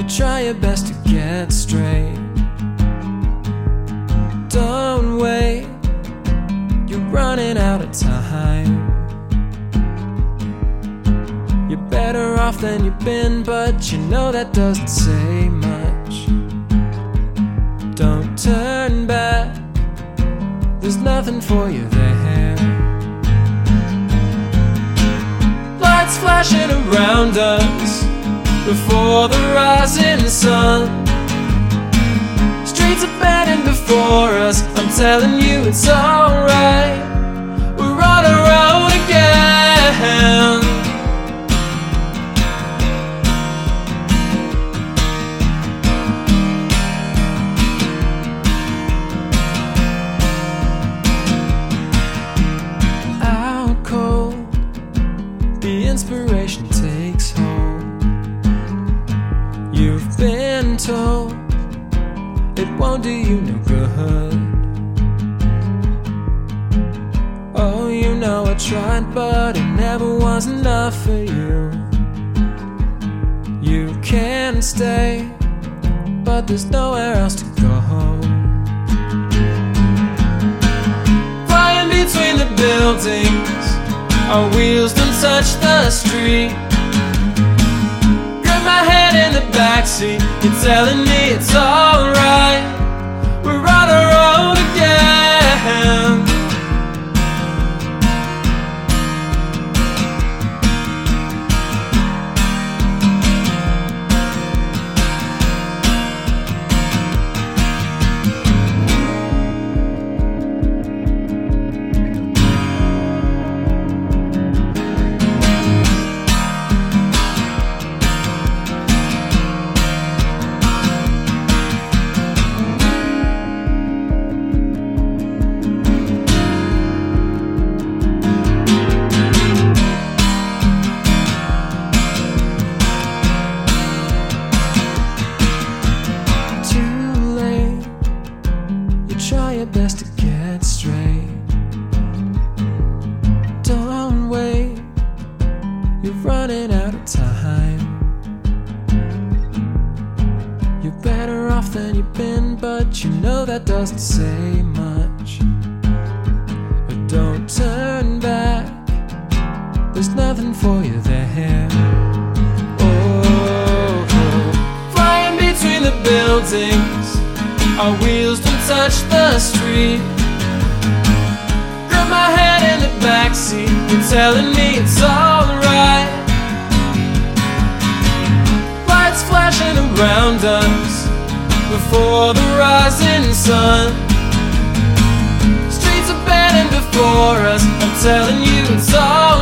try your best to get straight. Don't wait, you're running out of time. You're better off than you've been, but you know that doesn't say much. Don't turn back, there's nothing for you there. Lights flashing around us before the rising sun. Streets are burning before us, I'm telling you it's alright. We're on our own again. Out cold, the inspiration takes hold. You've been told it won't do you no good. Oh, you know I tried, but it never was enough for you. You can stay, but there's nowhere else to go. Flying between the buildings, our wheels don't touch the street. Grab my head in the backseat, you're telling me it's alright. We're on our own again. Try your best to get straight. Don't wait, you're running out of time. You're better off than you've been, but you know that doesn't say much. But don't turn back, there's nothing for you there. Oh, flying between the buildings, our wheels don't touch the street. Grab my head in the backseat, you're telling me it's alright. Lights flashing around us before the rising sun. Streets are burning before us, I'm telling you it's alright.